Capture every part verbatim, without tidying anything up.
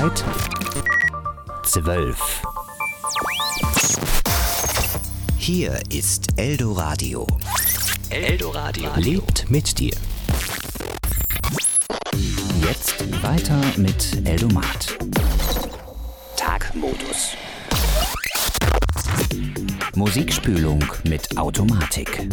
Zeit zwölf. Hier ist Eldoradio. Eldoradio lebt mit dir. Jetzt weiter mit Eldomat. Tagmodus. Musikspülung mit Automatik.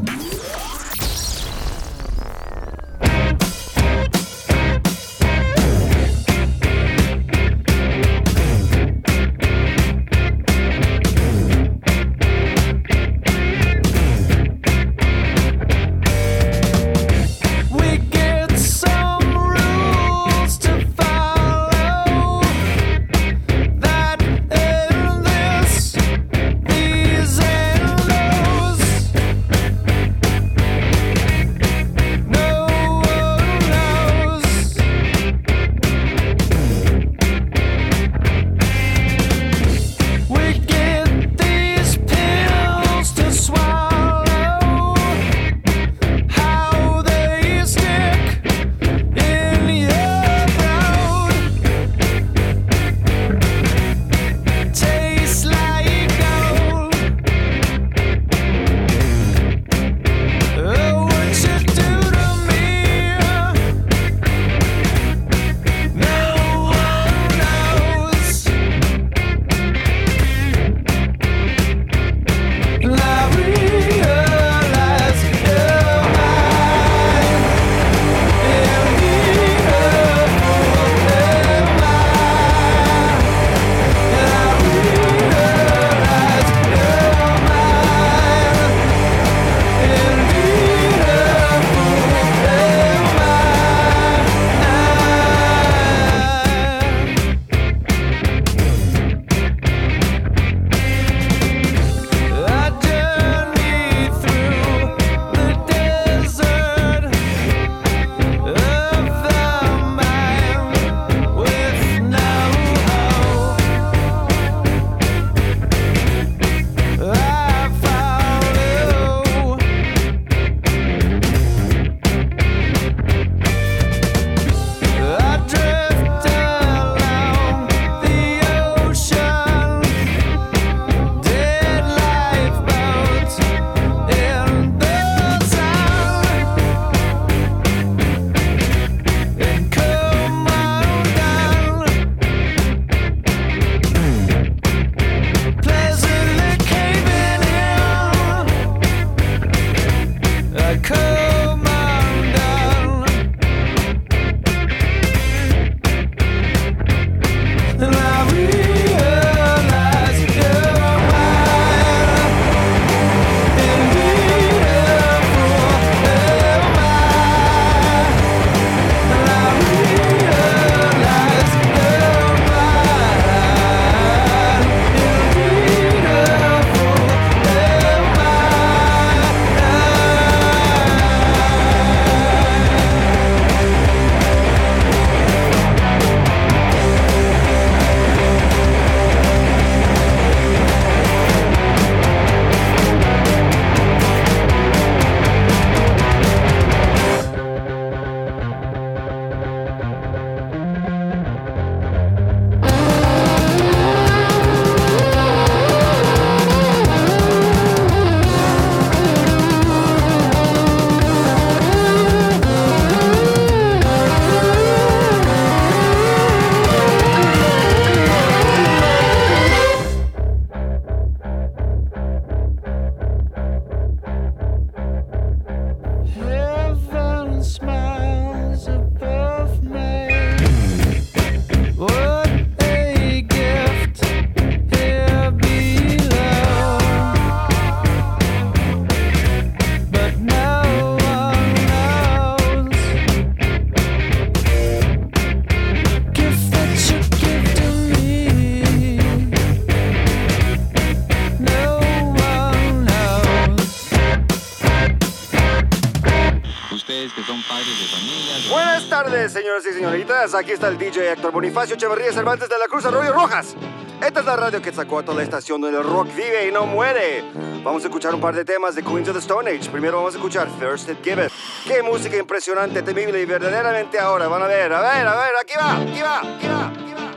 Buenas tardes, señoras y señoritas. Aquí está el D J Héctor Bonifacio Echeverría Cervantes de la Cruz Arroyo Rojas. Esta es la radio que sacó a toda la estación donde el rock vive y no muere. Vamos a escuchar un par de temas de Queens of the Stone Age. Primero vamos a escuchar First It Giveth. Qué música impresionante, temible y verdaderamente ahora. Van a ver, a ver, a ver, aquí va, aquí va, aquí va, aquí va.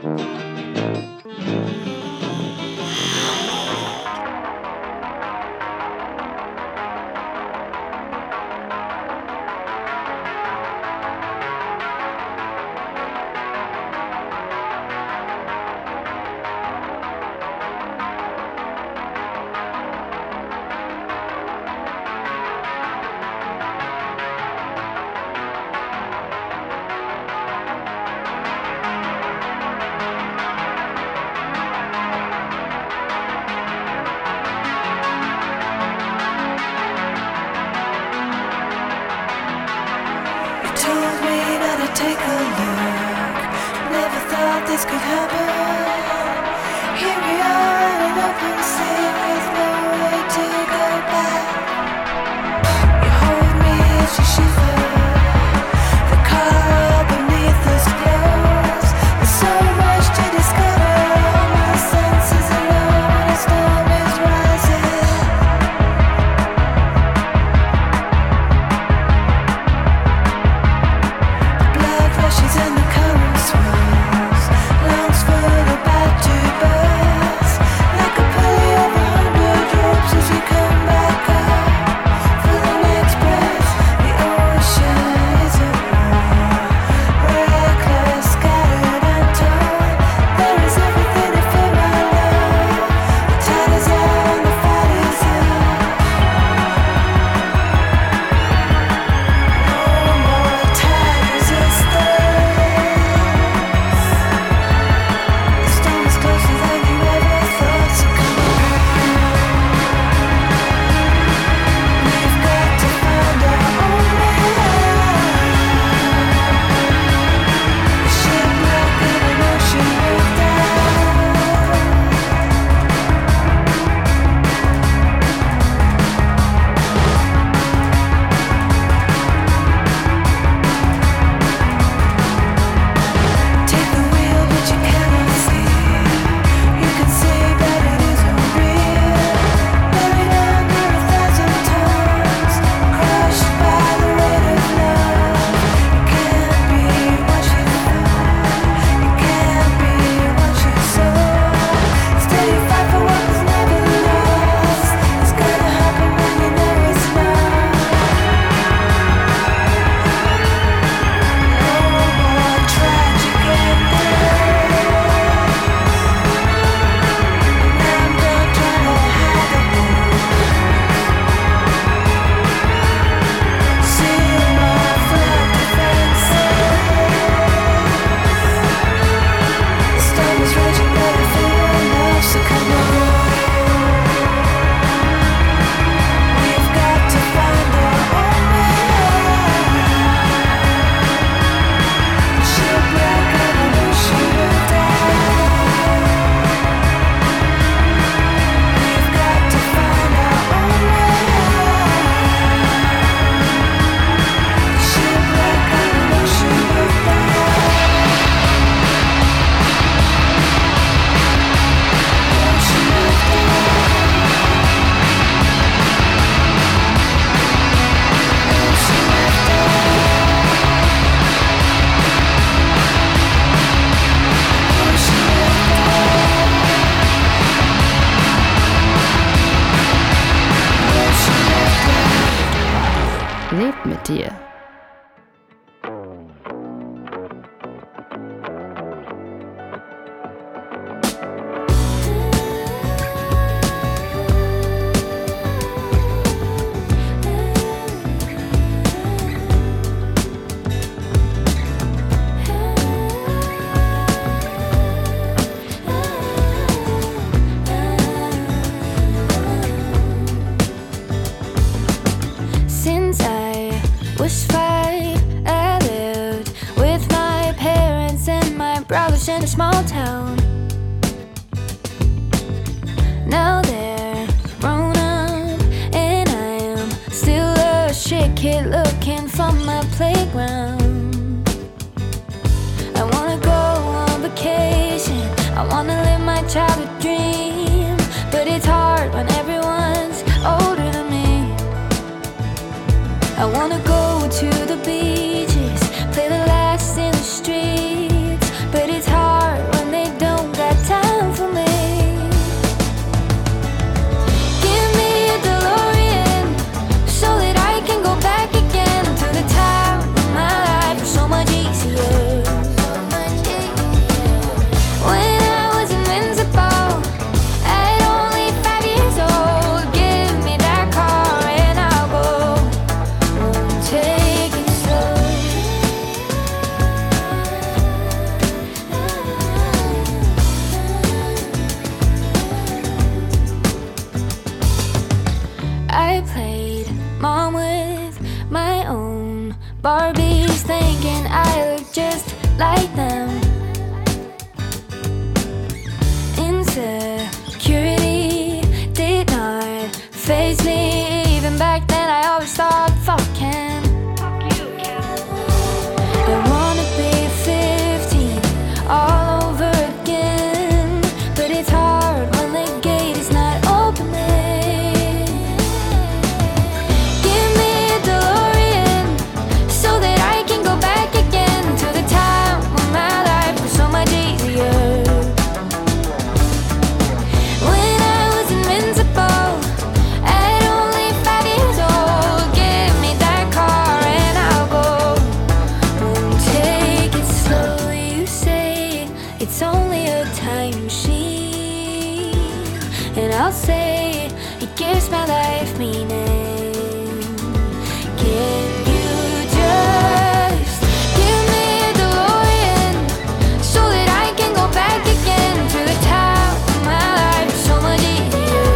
Take a look. Never thought this could happen. Here we are at an open sea with no way to go back. You hold me as you shiver. The car beneath us glows. There's so much to discover. All my senses alone when a storm is rising. She's in the current swirls, lungs full of bad tubers, like a pulley of a hundred ropes as we come back up for the next breath. The ocean is a war, reckless, scattered and torn. There is everything to fill my love. The tide is out and the fight is up. No more time resistance. Lebt mit dir. In a small town. Now they're grown up, and I am still a shit kid looking for my playground. I wanna go on vacation, I wanna live my childhood dream, but it's hard when everyone's older than me. I wanna go to the beaches, play the last in the streets, but it's hard when they mom with my own Barbies, thinking I look just like them. Insecurity did not faze me. Even back then I always thought, fuck him. I wanna be fifteen all over again, but it's hard when the gate is not opening. Give me a DeLorean so that I can go back again to the time when my life was so much easier. When I was invincible at only five years old, give me that car and I'll go. Won't take it slow, you say it's only a time machine, and I'll say it gives my life meaning. Can you just give me a DeLorean so that I can go back again to the time when my life was so much easier?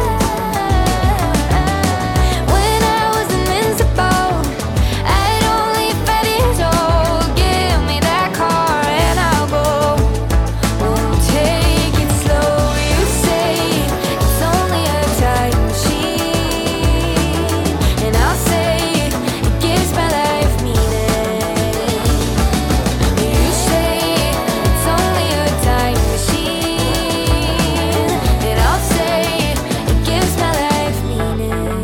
When I was invincible at only five years old, give me that car and I'll go. Won't take it slow, you say it's only a time machine, and I'll say it gives my life meaning. You say it's only a time machine, and I'll say it gives my life meaning.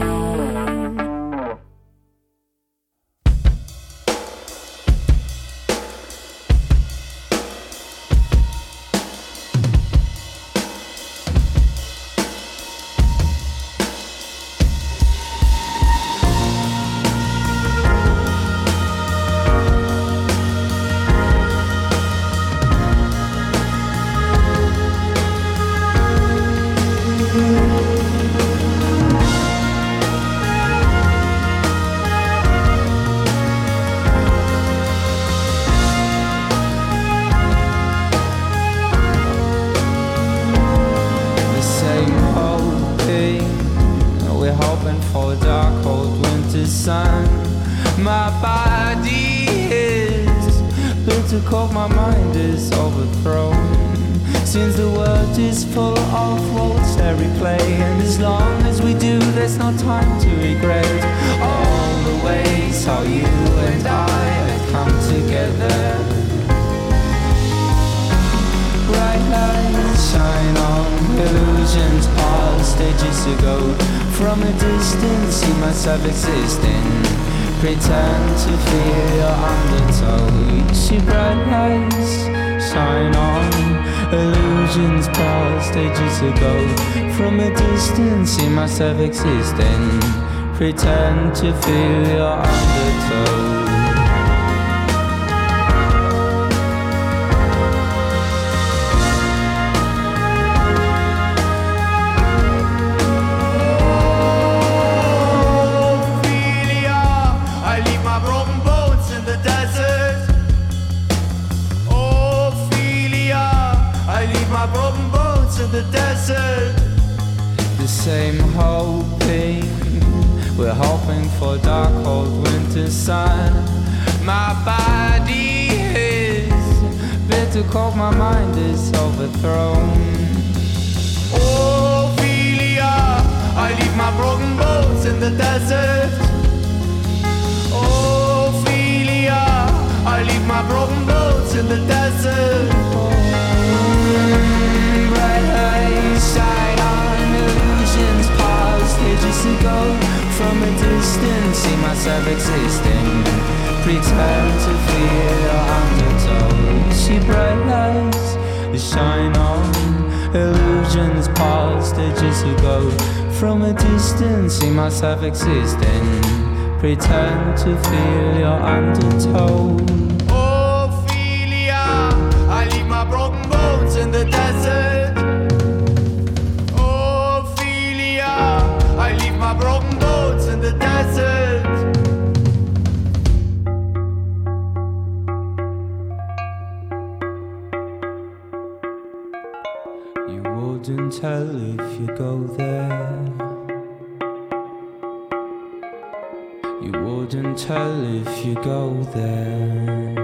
The same hoping, we're hoping for a dark cold winter sun. My body is built to cope, my mind is overthrown. Since the world is full of roles to replay, and as long as we do, there's no time to regret all the ways how you and I have come together. Bright lights shine on illusions past ages ago. From a distance, see myself existing. Pretend to feel your undertow. You see bright lights shine on illusions past ages ago. From a distance, see myself existing. Pretend to feel your undertow. Ophelia, I leave my broken bones in the desert. Ophelia, I leave my broken bones in the desert. The same hoping, we're hoping for dark cold winter sun. My body is built to cope, my mind is overthrown. Ophelia, I leave my broken bones in the desert. Ophelia, I leave my broken bones in the desert. Bright lights shine on illusions past ages ago. From a distance, see myself existing. Pretend to feel your undertow. See bright lights shine on illusions past ages ago. From a distance, see myself existing. Pretend to feel your undertow. Ophelia, I leave my broken bones in the desert. Ophelia, I leave my broken bones in the desert. You wouldn't tell if you go there. You wouldn't tell if you go there.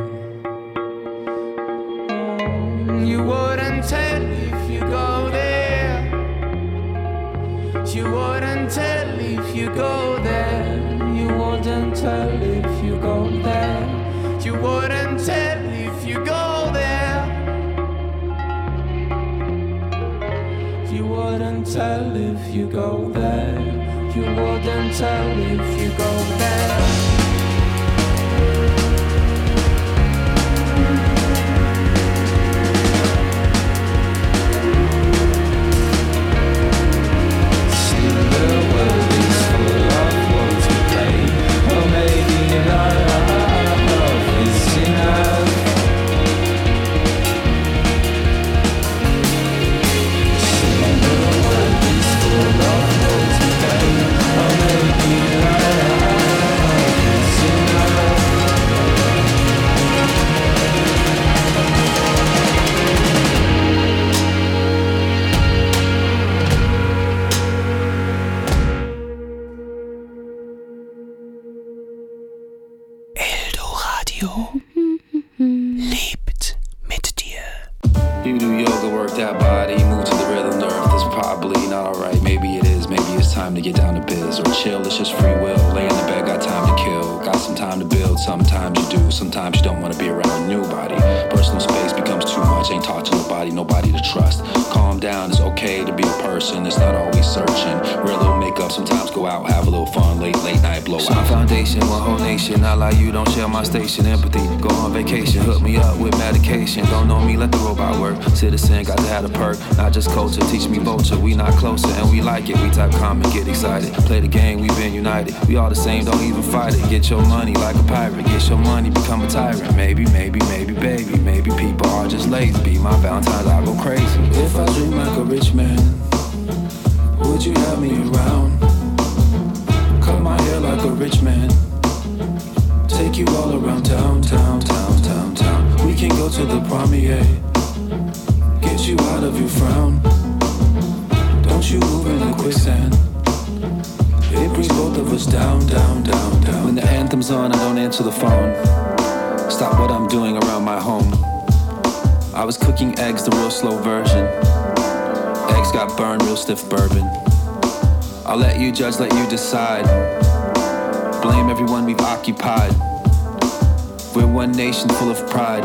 You wouldn't tell if you go there. You wouldn't tell if you go there. You wouldn't tell if you go there. You wouldn't tell if you go there. You wouldn't tell if you go there. You wouldn't tell if you go there. Lebt mit dir. You do yoga, work that body, move to the rhythm nerve. That's probably not alright. Maybe it is, maybe it's time to get down to biz or chill. It's just free will. Lay in the bed, got time to kill. Got some time to build. Sometimes you do, sometimes you don't want to be around nobody. Personal space becomes too much. Ain't talk to nobody, nobody to trust. Calm down, it's okay to be a person. It's not always searching. Wear a little makeup, sometimes go out, have a little fun. Late, late night blow out. My foundation, one whole nation. Not like you, don't share my station. Empathy, go on vacation. Hook me up with medication. Don't know me, let the robot work. Citizen, got to have a perk. Not just culture, teach me vulture. We not closer and we like it. We type comment, get excited. Play the game, we been united. We all the same, don't even fight it. Get your money like a pirate. Get your money, become a tyrant. Maybe, maybe, maybe, baby. Maybe people are just lazy. Be my Valentine's, I go crazy. If I dream like a rich man, would you have me around? Cut my hair like a rich man. Take you all around town, town, town, town, town. We can go to the premier. Get you out of your frown. Don't you move in the quicksand. It brings both of us down, down, down, down. When the anthem's on, I don't answer the phone. Stop what I'm doing around my home. I was cooking eggs, the real slow version. Eggs got burned, real stiff bourbon. I'll let you judge, let you decide. Blame everyone we've occupied. We're one nation full of pride.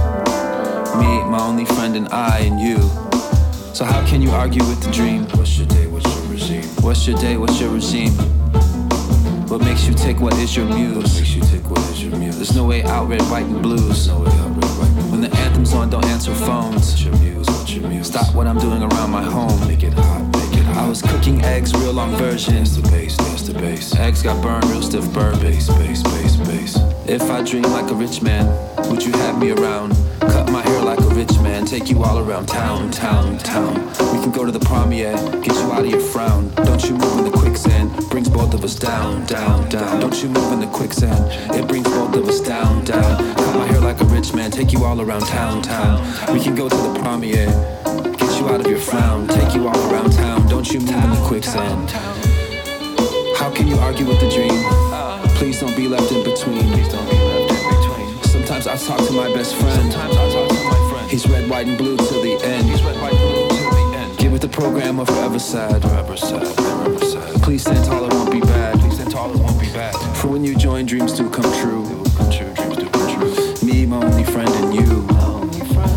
Me, my only friend, and I, and you. So how can you argue with the dream? What's your day, what's your regime? What's your day, what's your regime? What makes you tick, what is your muse? What makes you tick, what is your muse? There's no way out, red, white, and blues. No way out, red, white, and blues. When the anthem's on, don't answer phones. What's your muse, what's your muse? Stop what I'm doing around my home. Make it hot, make it hot. I was cooking eggs, real long version. Dance the bass, dance the bass. Eggs got burned, real stiff bourbon. Bass, bass, bass, bass. If I dream like a rich man, would you have me around? Cut my hair like a rich man, take you all around town, town, town. We can go to the premier, get you out of your frown. Don't you move in the quicksand, brings both of us down, down, down. Don't you move in the quicksand, it brings both of us down, down. Cut my hair like a rich man, take you all around town, town. We can go to the premier, get you out of your frown. Take you all around town, don't you move in the quicksand. How can you argue with the dream? Please don't be left in between. Sometimes I talk to my best friend. Sometimes I talk to my friend. He's red, white, and blue till the end. He's red, white, and blue till the end. Give it the program of forever sad. Forever sad, forever sad. Please stand tall, it won't be bad. Please stand tall, it won't be bad. For when you join, dreams do come true. They will come true, dreams do come true. Me, my only friend, and you. My only friend.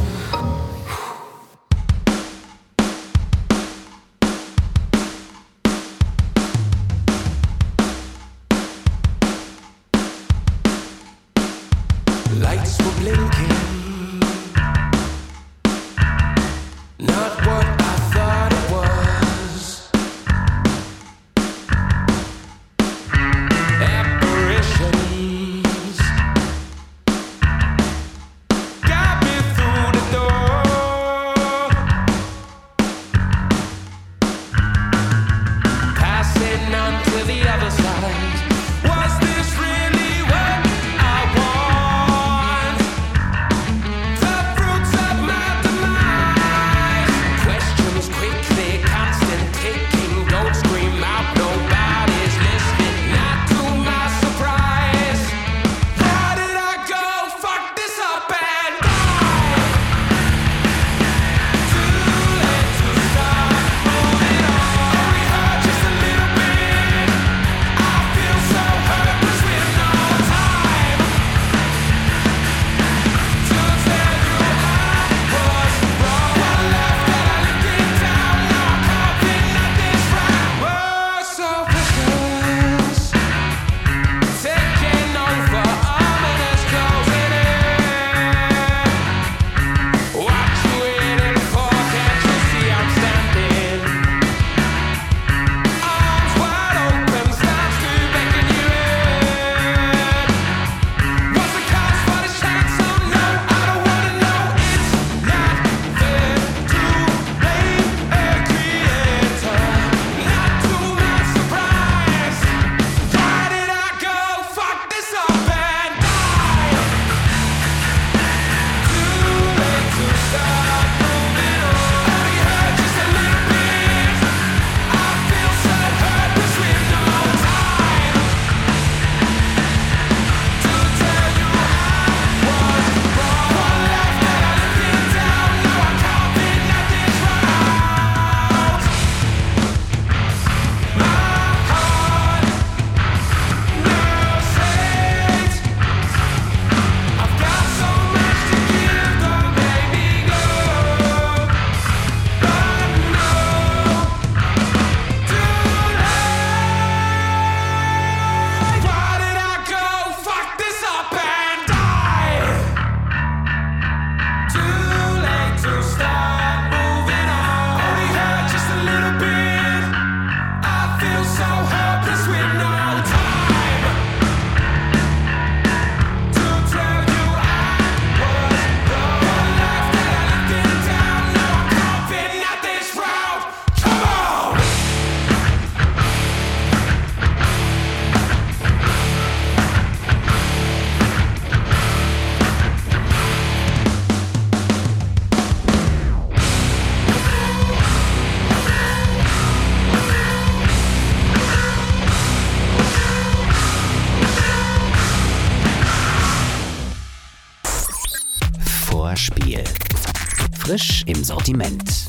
Lights were blinking, not what I thought it was. Apparitions Frisch im Sortiment.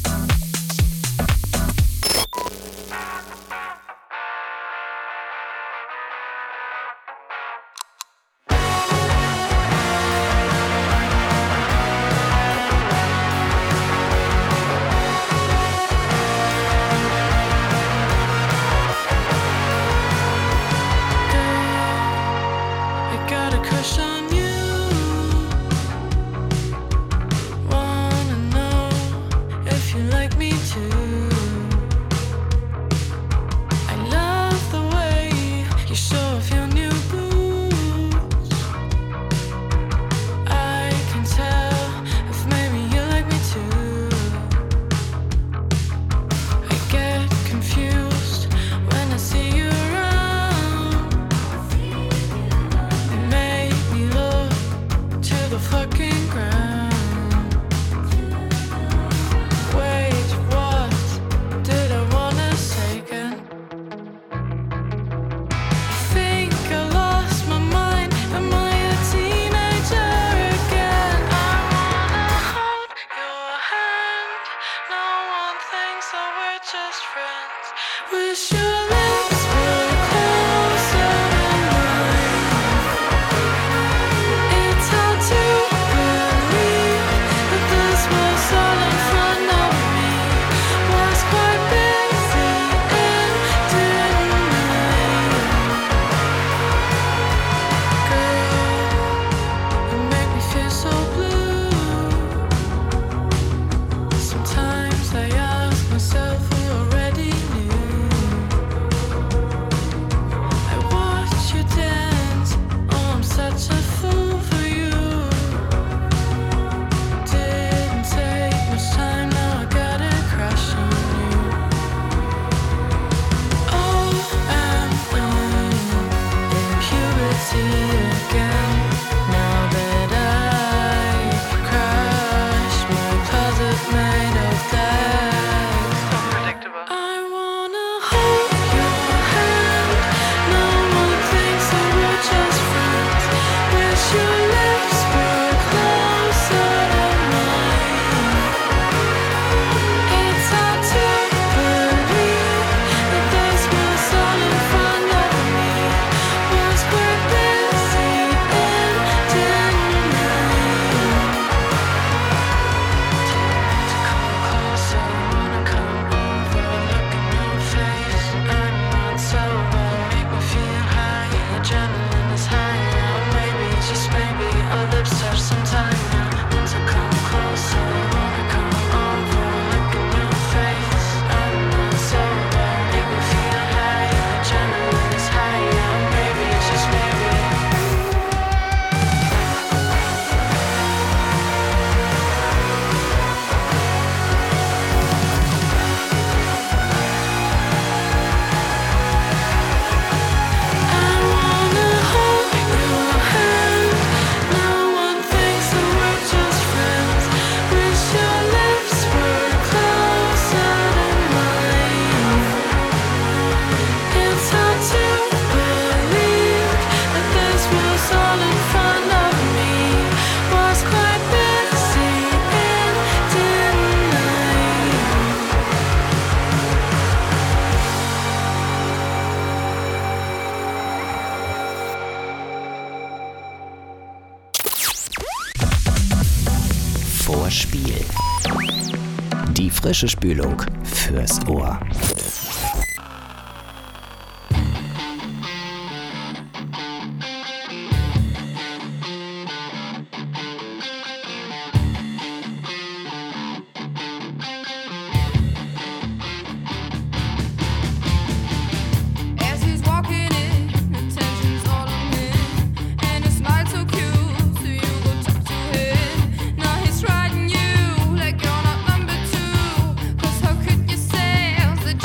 Vorspiel. Die frische Spülung fürs Ohr. Riding you like you're not number two. 'Cause how could you say I was the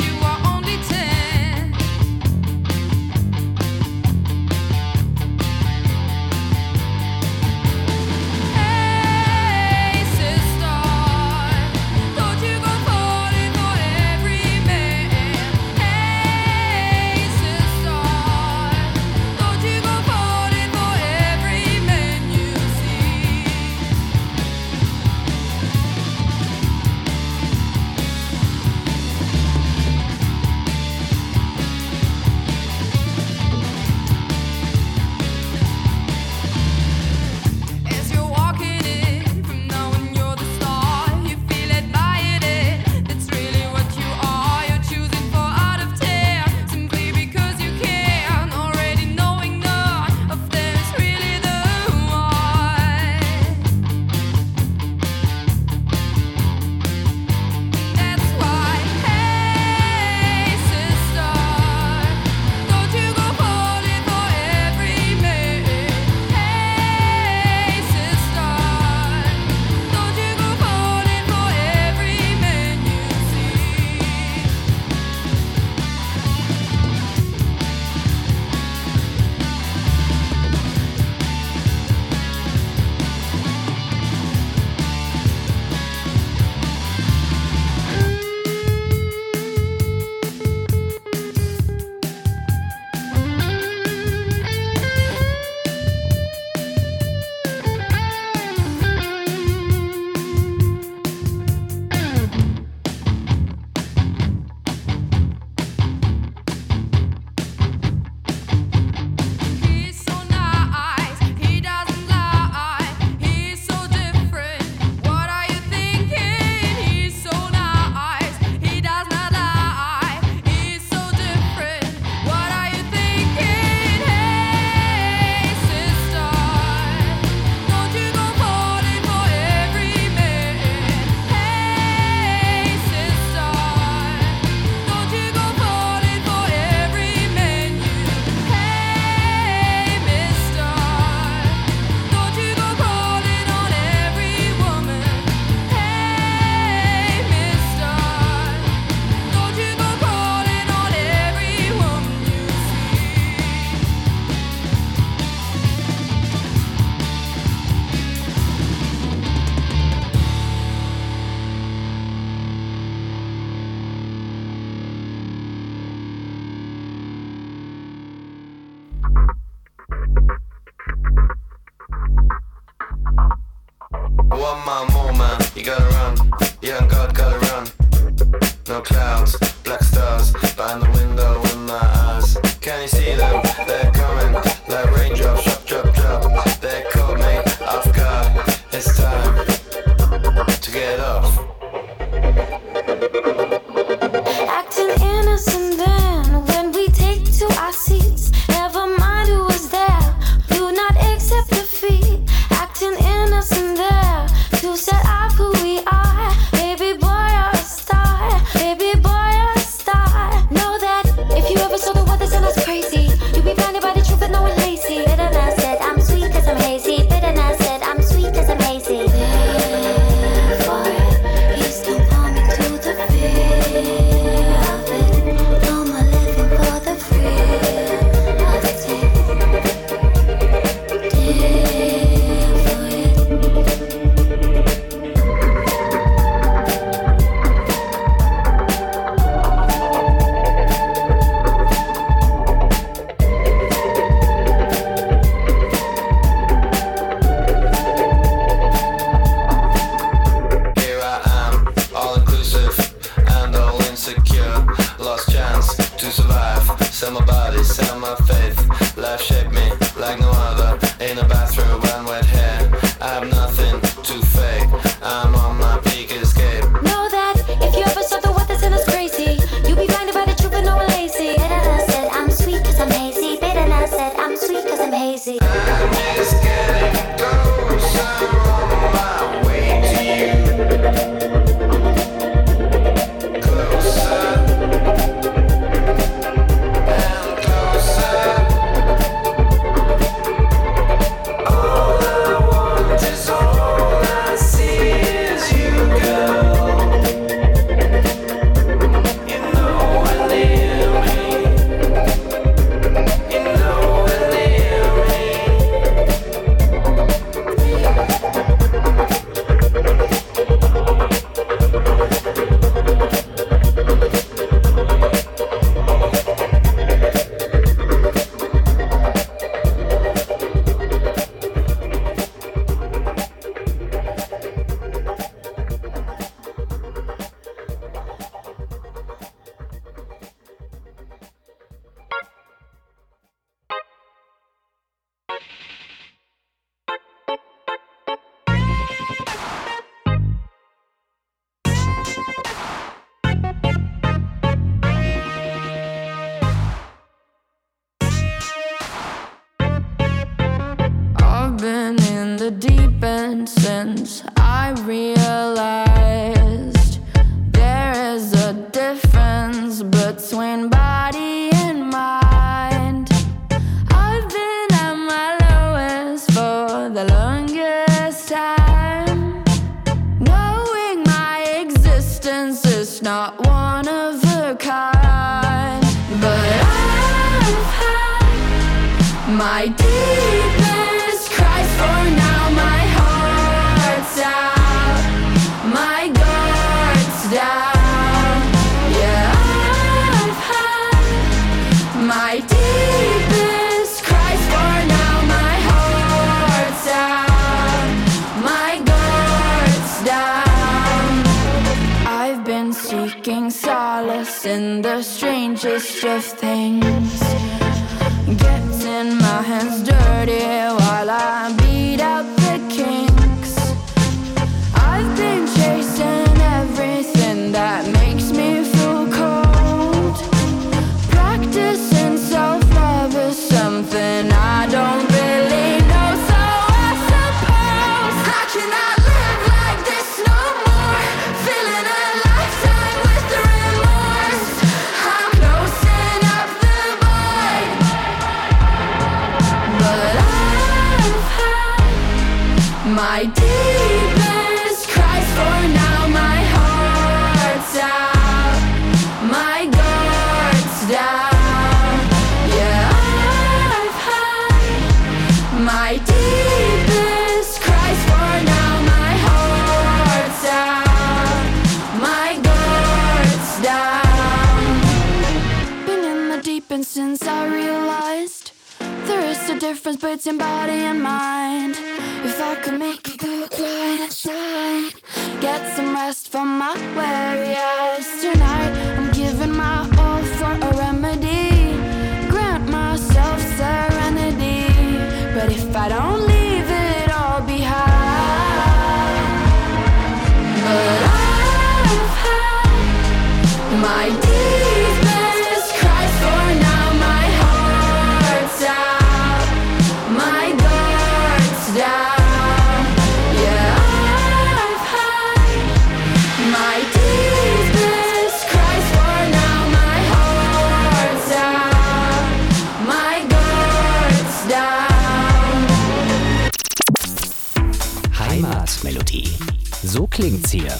want my more, man. You gotta run. Young God, gotta run. No clouds, black stars behind the window in my eyes. Can you see them? They're coming like raindrops, drop, drop, drop. They caught me off guard. It's time to get off. Acting innocent then when we take to our seats. Never mind who was there. Do not accept defeat. Acting innocent there to set off who we are. Baby boy, you're a star. Baby boy, you're a star. Know that if you ever saw the world that's in us crazy, you'd be blinded by the truth and no one lazy. Bitterness said I'm sweet cause I'm hazy. Bitterness said I'm sweet cause I'm hazy. Therefore, you still want me to the fear of it. No more living for the thrill of it. Here I am, all inclusive and all insecure. Lost chance to survive. Sell my body, sell my faith. Life shaped me like no other. In a bathroom and wet hair. I have nothing to fake. I'm on my peak escape. Know that if you ever saw the world that's in us crazy, you'd be blinded by the truth and no one lazy. Bitterness said I'm sweet cause I'm hazy. Bitterness said I'm sweet cause I'm hazy. I'm just getting closer on my way to you. Closer and closer. All I want is all I see is you, girl. You know we're near me. You know we're near me. I've been in the deep end since I realized there is a difference between body and mind. I've been at my lowest for the longest time, knowing my existence is not one of a kind. But I've had my deepest cries for now. My heart's out, my guard's down. Yeah, I've had my deepest cries for now. My heart's out, my guard's down. I've been seeking solace in the strangest of things, getting my hands dirty while I beat out the kinks. I've been chasing everything that makes me feel cold. Practicing self-love is something I don't really know. So I suppose I cannot live like this no more, feeling a lifetime with the remorse. I'm closing up the void. But I've had my deepest cries for now. My heart's out, my guard's down. Yeah, I've had my deepest cries for now. My heart's out, my guard's down. Been in the deep end since I realized there is the difference between body and mind. If I could make you go quiet inside, get some rest from my weary eyes. Tonight I'm giving my all for a remedy, grant myself serenity. But if I don't leave it all behind, but I've had my deepest cries for now. My heart's out, my guard's down. Yeah, I've had my deepest cries for now. My heart's out, my guard's down. Heimatmelodie. So klingt's hier.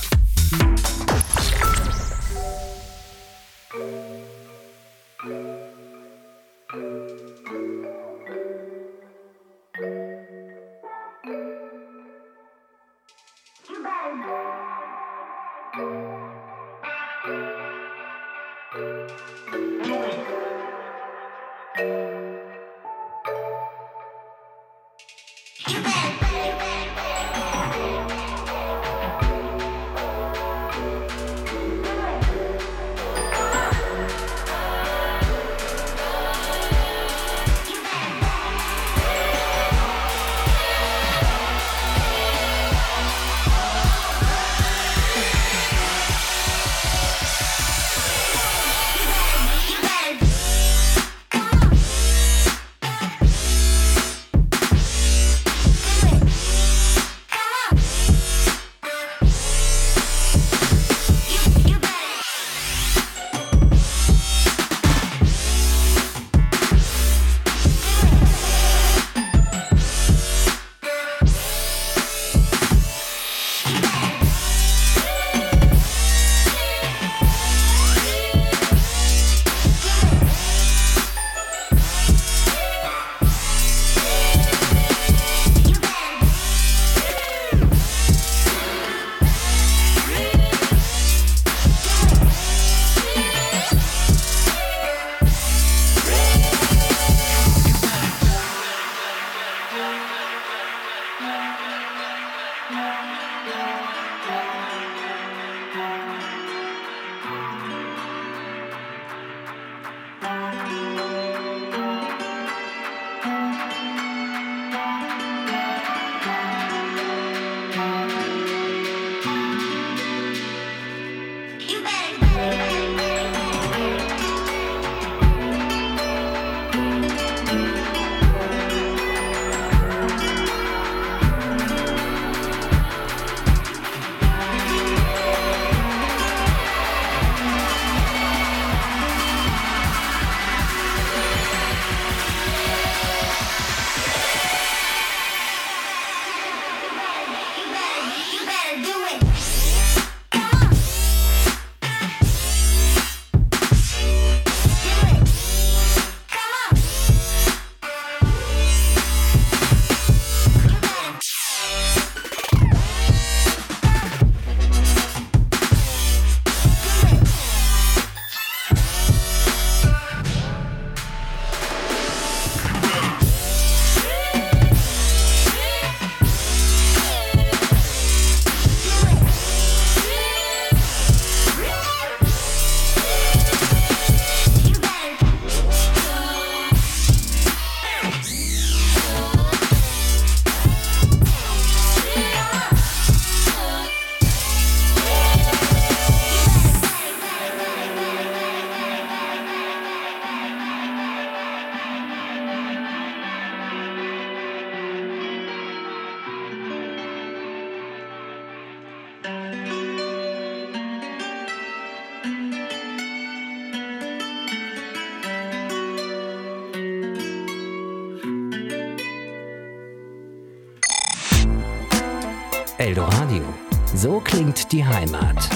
Eldoradio. So klingt die Heimat.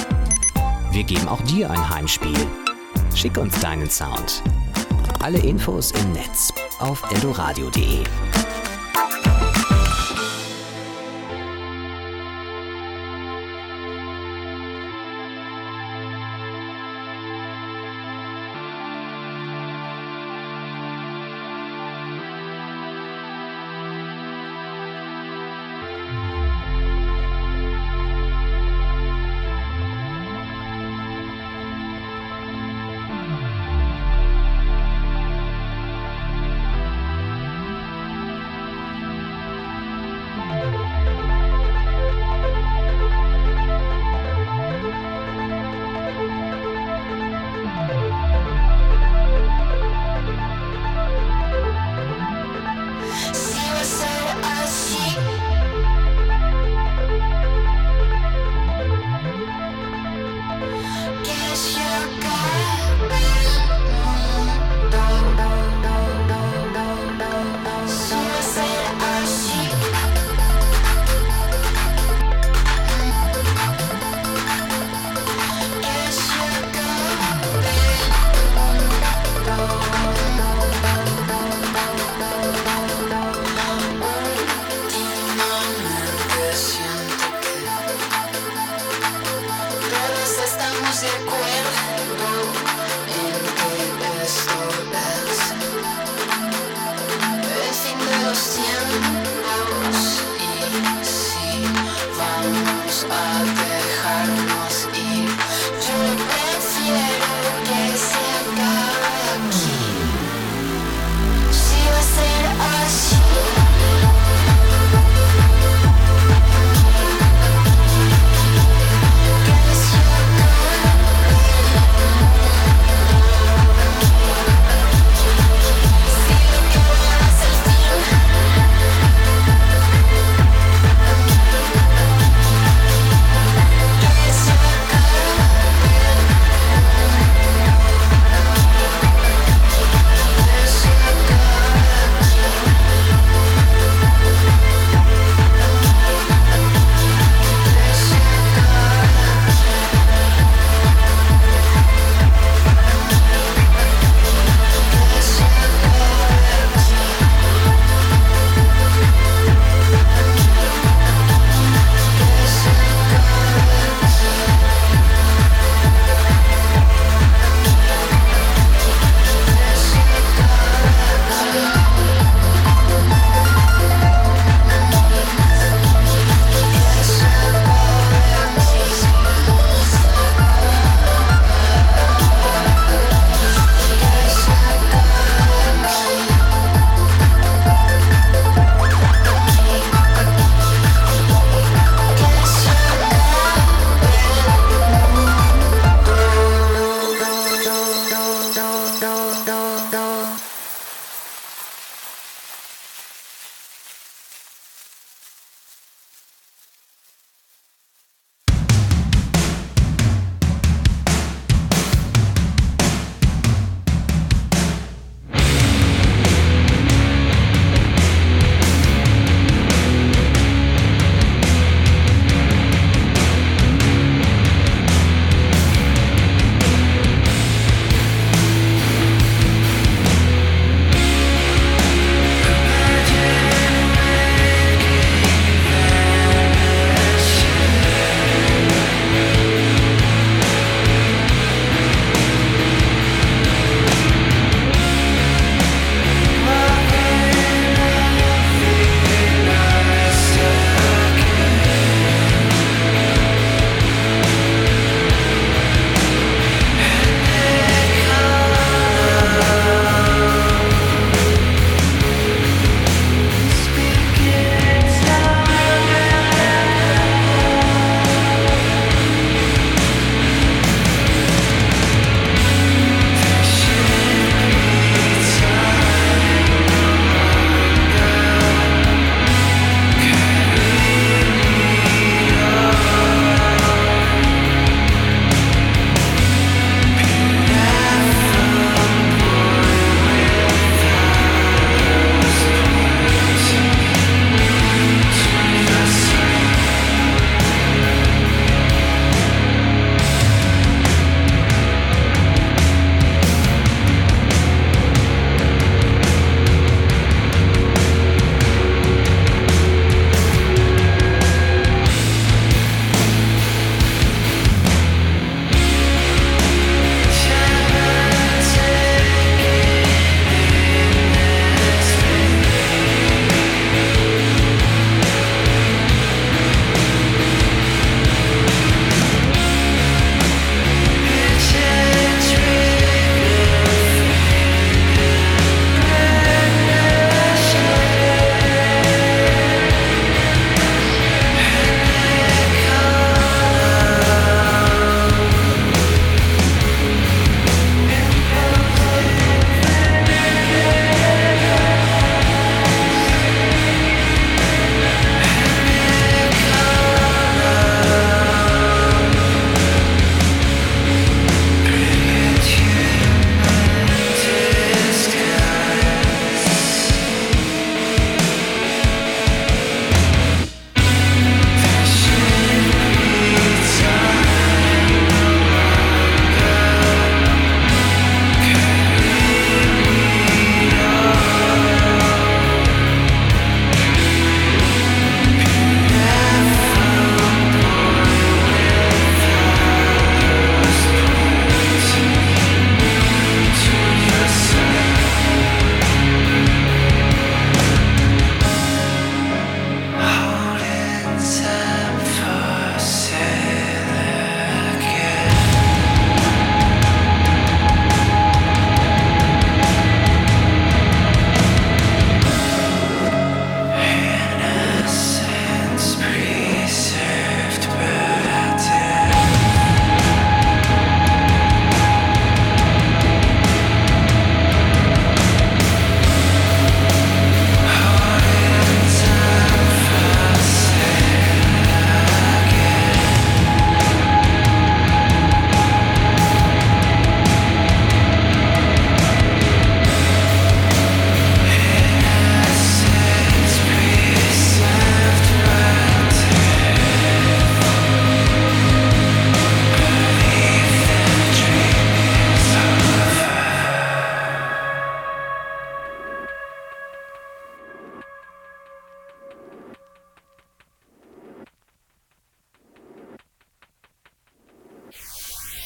Wir geben auch dir ein Heimspiel. Schick uns deinen Sound. Alle Infos im Netz auf eldoradio punkt de.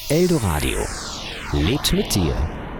Eldoradio lebt mit dir.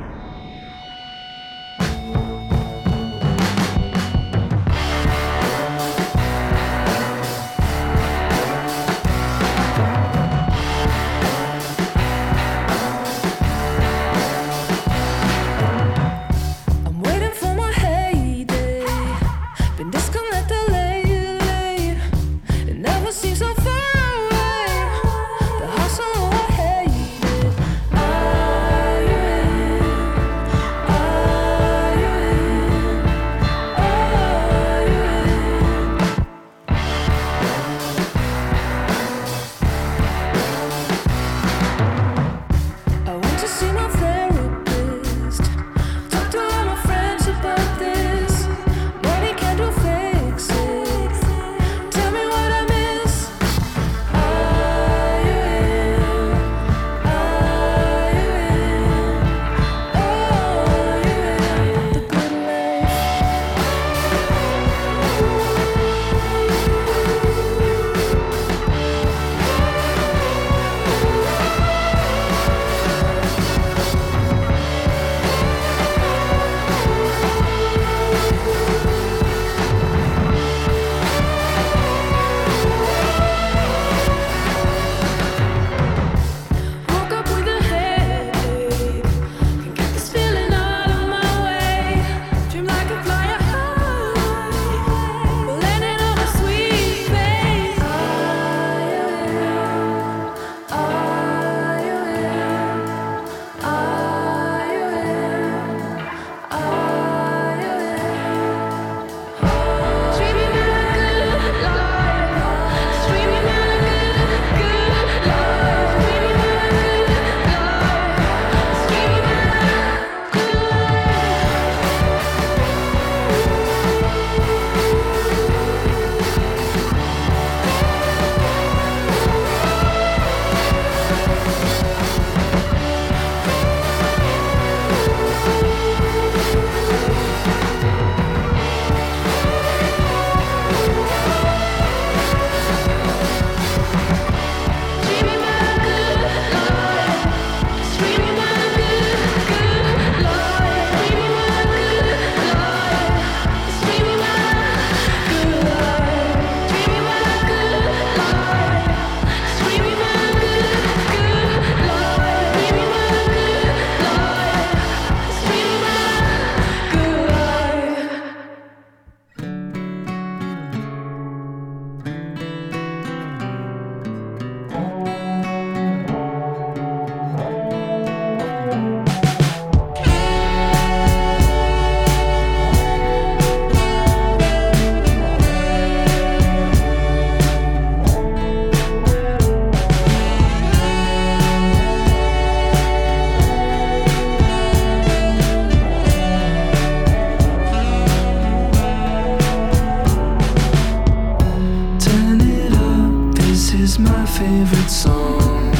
favorite song.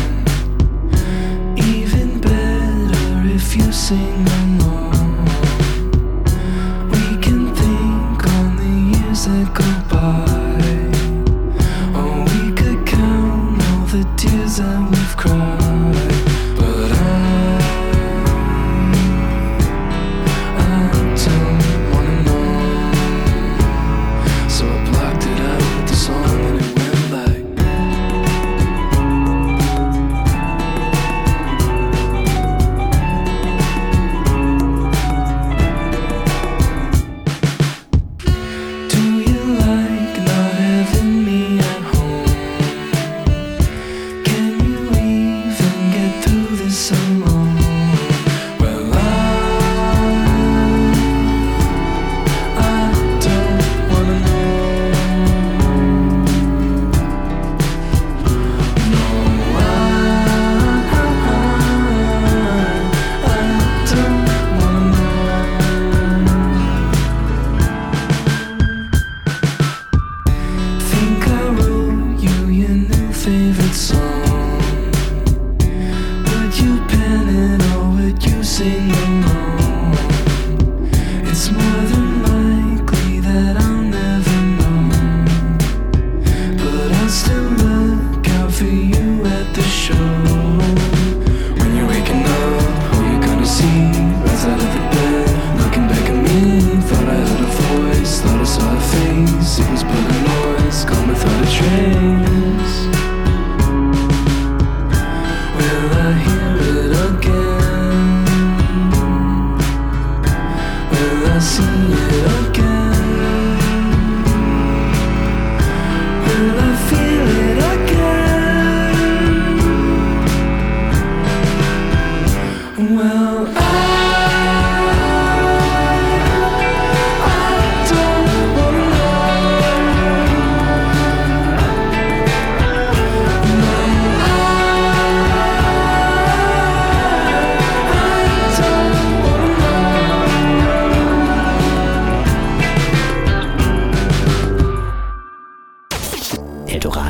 Even better if you sing along. We can think on the years that go by, or we could count all the tears that we've cried. But I, I don't wanna know, so I blocked it out with the song and it went like. Do you like not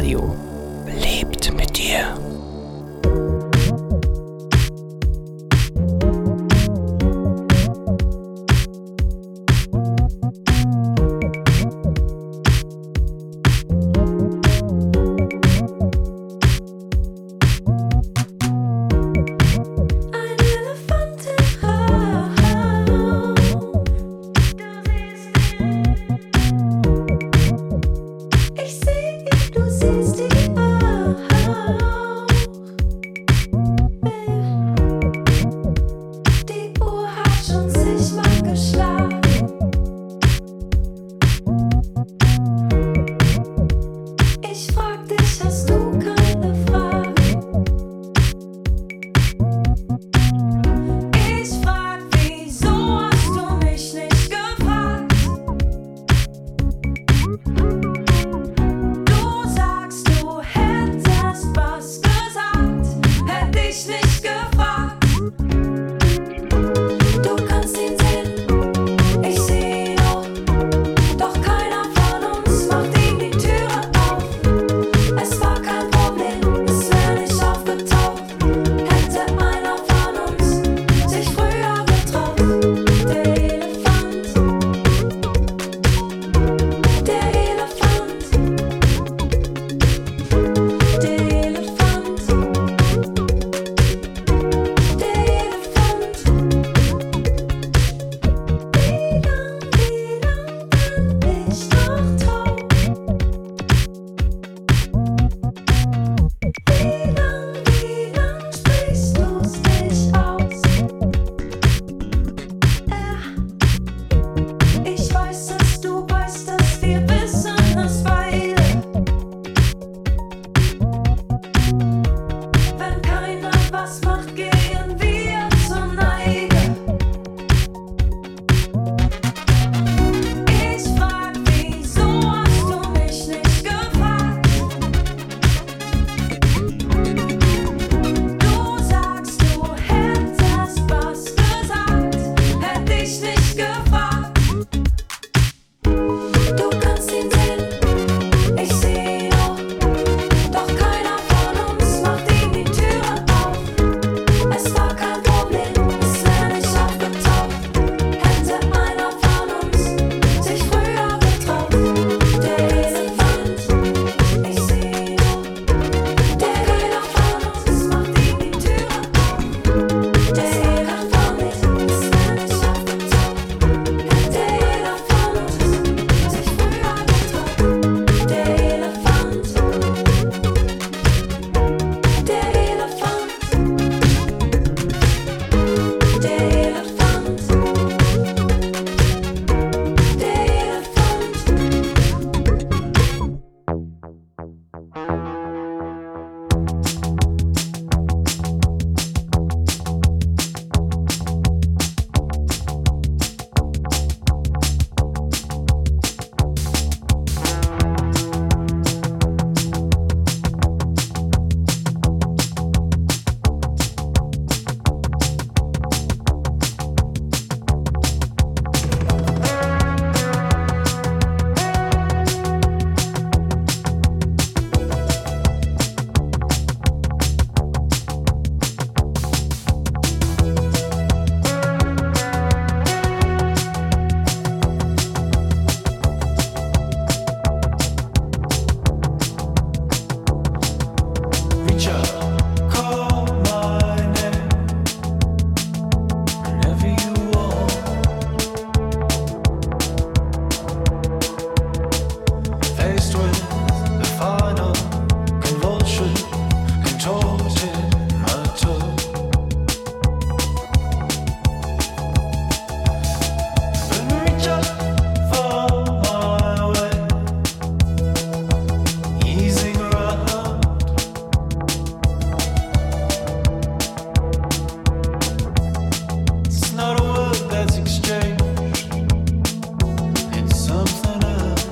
Radio lebt mit dir.